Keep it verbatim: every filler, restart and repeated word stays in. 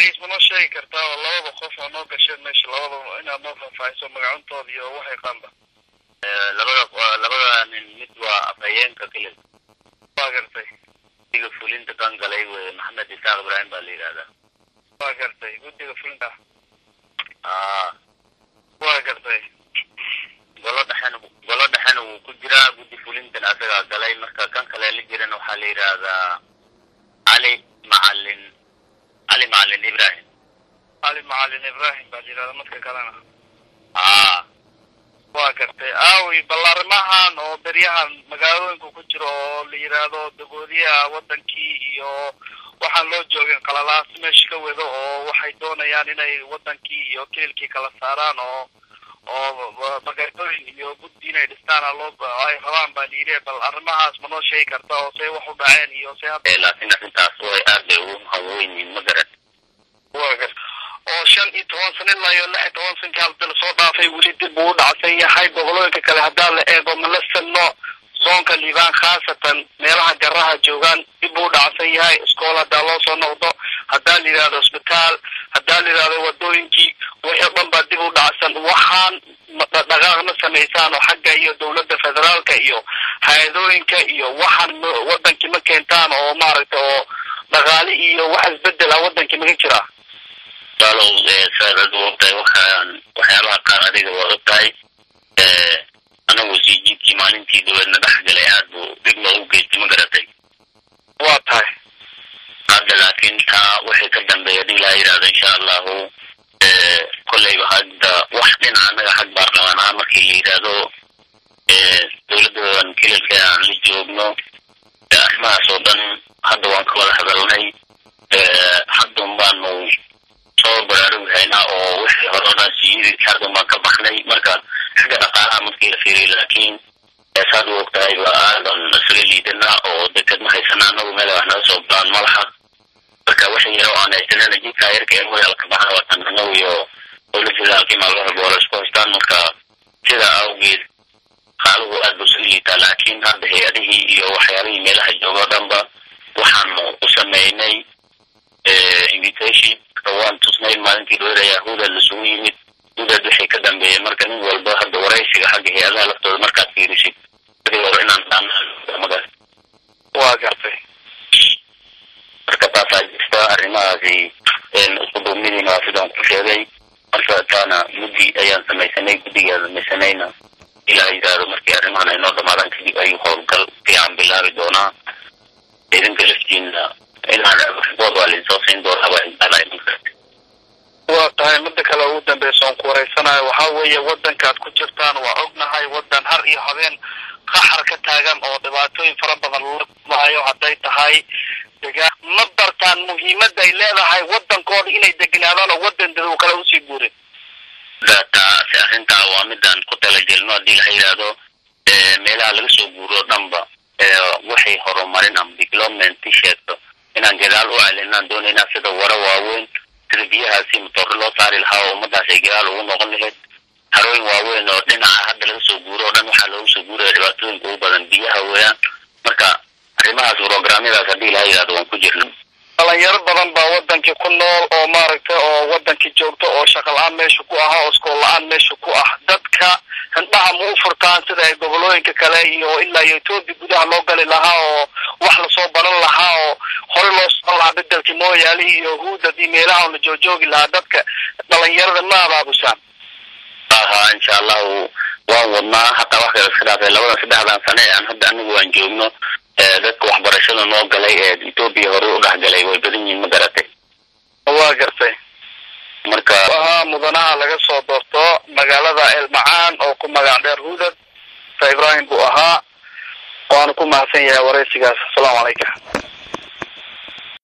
magaciis ma noo sheegi kartaa oo labada qof oo noo gasheen meesha labada inaad noo faahfaahiso magacontooda iyo waxay qaanba labada labada nin mid waa afhayeenka kale waa gartay guddiga fulinta kan galay wey maxamed isaaq ibraahim baa la yidhahdaa waa gartay guddiga fulinta aa waa gartay golo dhexena golo dhexena wuu ku jiraa guddi fulintan asagaa galay marka kan kale la jirana waxaa la yidhaahdaa cali macalin علي معلن إبراهيم علي معلن إبراهيم بعد هذا ما تكلمنا آه واقعت أوي بالله معهن أو بريهن مقالون كوكترو ليرادو دقوديا وطنكي يو waxaan loo joogin qalalaas meesha ka wado oo waxay doonayaan inay wadankii iyo keelkii kala saaraan oo oo magaalooyin iyo guddi inay dhistaan loo ay rabaan baa liiray bal arrimahaas ma noo sheegi kartaa oo say wax u dhaceen iyo say hadda laakiin intaas way aad bay u haweenin magarat waagas oo shan iyo toban sano ilaa iyo lix iyo toban sano halda soo dhaafay weli dib u dhacsan yahay gobolooyinka kale haddii la eego ma la sano zoonka liibaan khaasatan meelaha garaha joogaan dib u dhacsan yahay iskool hadaa loo soo noqdo hadaa la yidhaahdo isbitaal hadaa la yidhaahdo wadooyinkii wixii dhan baa dib u dhacsan waxaan dhaqaaqna samaysaan oo xagga iyo dowladda federaalka iyo hay-adooyinka iyo waxaan wadankii ma keentaan oo maaragta oo dhaqaale iyo wax isbedela wadankii maga jiraa walow saarad waqti waxaan waxyaabaha qaar adiga waa ogtahay anagu sii jiidkii maalintii dowladna dhexgalay aad buu dib loogu geystay ma garatay waa tahay hadda laakiin taa waxay ka dambeeya hadii laa yidhaahdo insha allahu kolleyba hadda wax dhinaca anaga xag baarlamaan markii la yidhaahdo dowladdan kelilka aan la joogno arrimahaas oo dhan hadda waan ka wada hadalnay haddun baanu soo baraarugahaynaa oo wixii hore o dhan siyidi haddun baan ka baxnay marka xagga dhaqaalaha markii la fiiriyo laakiin saad u ogtahay ba aadan isaga liidanaa oo deked ma haysana anagu meel wax naga soo balaan malaha marka waxay yaro aan haysanana jidka yarka ee moyaalka baxna watan anagu iyo dowladda halkii maalmaha boola isku haystaan marka sida awgeed qaaluhu aad buu isaga liitaa laakiin hadda hay-adihii iyo waxyaalihii meelaha joogo dhanba waxaanu u sameynay invitation waan tusnay maalintii dowladda yahuuda lasugu yimid hudad waxay ka dambeeyeen marka nin walba hadda waraysiga xagga hay-adaha laftooda markaad fiirisid sidii hore inaan dhaamagaas waa gartay marka taasaa jirta arrimahaasi isku duubnidiina waa sidaan ku sheegay marka taana muddi ayaan samaysanay guddigaa samaysanayna ilaa yidhaahdo markii arrimahan ay noo dhamaadaan kadib ayuu howlgal fiican bilaabi doonaa idinka laftiina inaan bood waa linsoo siin doonaa waa intaanaa waa tahay midda kale ugu dambeysa oon ku wareysanayo waxaa weeye wadankaad ku jirtaan waa ognahay wadan har iyo habeen qaxar ka taagan oo dhibaatooyin fara badan la maayo hadday tahay degaan ma bartaan muhiimadda ay leedahay wadankooda inay degnaadaan oo wadan dad kale usii guurin taasi arrintaa waa midaan ku talagelno haddii la yidhaahdo meelaha laga soo guuro dhanba waxay horumarin ama development sheegto inaan gadaal u celinaan doonaynaa sida wara waaweyn sida biyahaasi matooro loo saari lahaa oo ummadaas ay gadaal ugu noqon lahayd harooyin waaweyn oo dhinaca hadda laga soo guuro o dhan waxaa loogu soo guuraya dhibaatooyinka ugu badan biyaha weeyaan marka arrimahaas programyadaas haddii laha yidhahdo waan ku jirno dhalinyaro badan baa wadankii ku nool oo maaragtay oo wadankii joogto oo shaqa la-aan meesha ku ah oo iskool la-aan meesha ku ah dadka hindhaha ma u furtaan sida ay gobolooyinka kale iyo ilaa iyo etoobiya gudaha loo gali lahaa oo wax lasoo baran lahaa oo hore loo soo lahaa bedelkii mooyaali iyo huudad iyo meelaha la joojoogi lahaa dadka dhalinyarada ma abaabusaan aha insha allahu waan wadnaa hataa wax kale iska dhaafay labadan saddexdan sane aan hadda anigu waan joogno dadka waxbarashada noo galay ee etoobiya hore u dhexgalay way badan yihiin ma garatay waa gartay marka waa mudanaha laga soo doorto magaalada elmacaan oo ku magac dheer hudad ibraahim buu ahaa waana ku mahadsan yahay waraysigaas assalaamu calaykum